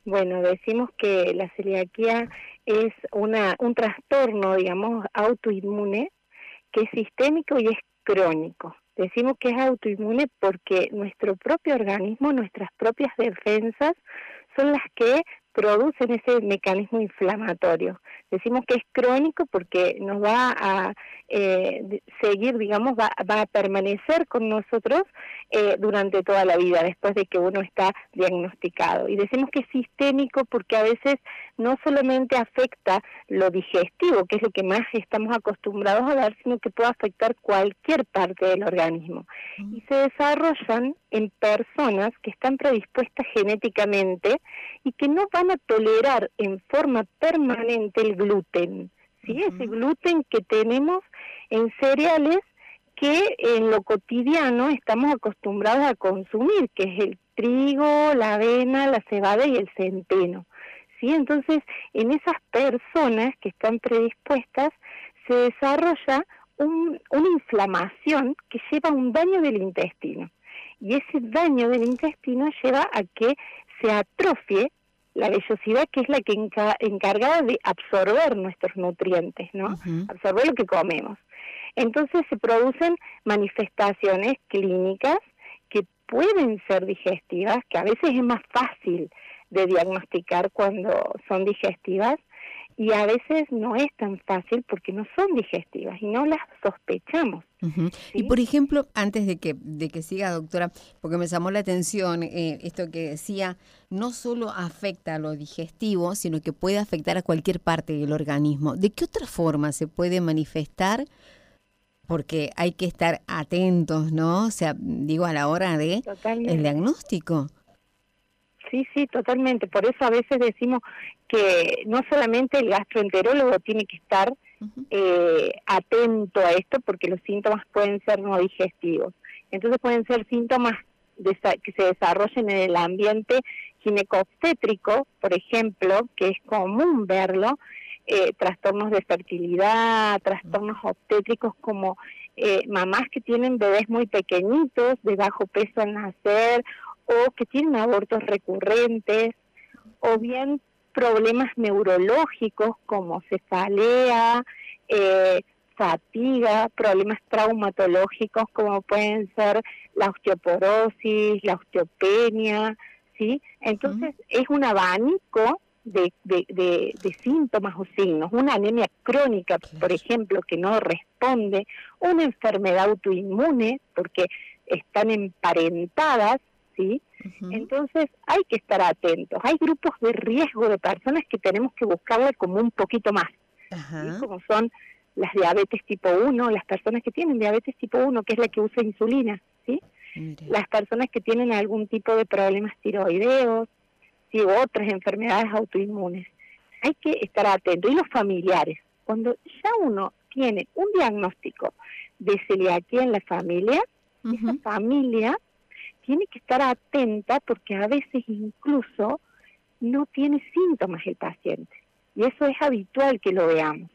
Bueno, decimos que la celiaquía es un trastorno, digamos, autoinmune, que es sistémico y es crónico. Decimos que es autoinmune porque nuestro propio organismo, nuestras propias defensas, son las que producen ese mecanismo inflamatorio. Decimos que es crónico porque nos va a seguir, digamos, va a permanecer con nosotros durante toda la vida, después de que uno está diagnosticado. Y decimos que es sistémico porque a veces no solamente afecta lo digestivo, que es lo que más estamos acostumbrados a ver, sino que puede afectar cualquier parte del organismo. Y se desarrollan en personas que están predispuestas genéticamente y que no van a tolerar en forma permanente el gluten, ¿sí? Ese gluten que tenemos en cereales que en lo cotidiano estamos acostumbrados a consumir, que es el trigo, la avena, la cebada y el centeno. ¿Sí? Entonces, en esas personas que están predispuestas, se desarrolla una inflamación que lleva a un daño del intestino. Y ese daño del intestino lleva a que se atrofie la vellosidad, que es la que encargada de absorber nuestros nutrientes, ¿no? Absorber lo que comemos. Entonces se producen manifestaciones clínicas que pueden ser digestivas, que a veces es más fácil de diagnosticar cuando son digestivas, y a veces no es tan fácil porque no son digestivas y no las sospechamos. ¿Sí? Y por ejemplo, antes de que siga, doctora, porque me llamó la atención esto que decía, no solo afecta a lo digestivo, sino que puede afectar a cualquier parte del organismo. ¿De qué otra forma se puede manifestar? Porque hay que estar atentos, ¿no? O sea, digo, a la hora de el diagnóstico. Sí, totalmente. Por eso a veces decimos que no solamente el gastroenterólogo tiene que estar atento a esto, porque los síntomas pueden ser no digestivos. Entonces pueden ser síntomas que se desarrollen en el ambiente ginecobstétrico, por ejemplo, que es común verlo, trastornos de fertilidad, trastornos obstétricos como mamás que tienen bebés muy pequeñitos, de bajo peso al nacer, o que tienen abortos recurrentes, o bien problemas neurológicos como cefalea, fatiga, problemas traumatológicos como pueden ser la osteoporosis, la osteopenia, ¿sí? Entonces es un abanico de síntomas o signos. Una anemia crónica, por ejemplo, que no responde, una enfermedad autoinmune, porque están emparentadas, ¿sí? Entonces hay que estar atentos. Hay grupos de riesgo de personas que tenemos que buscarle como un poquito más, ¿sí? Como son las diabetes tipo 1, las personas que tienen diabetes tipo 1, que es la que usa insulina, ¿sí? Las personas que tienen algún tipo de problemas tiroideos, ¿sí? U otras enfermedades autoinmunes. Hay que estar atentos. Y los familiares, cuando ya uno tiene un diagnóstico de celiaquía en la familia, esa familia tiene que estar atenta porque a veces incluso no tiene síntomas el paciente. Y eso es habitual que lo veamos.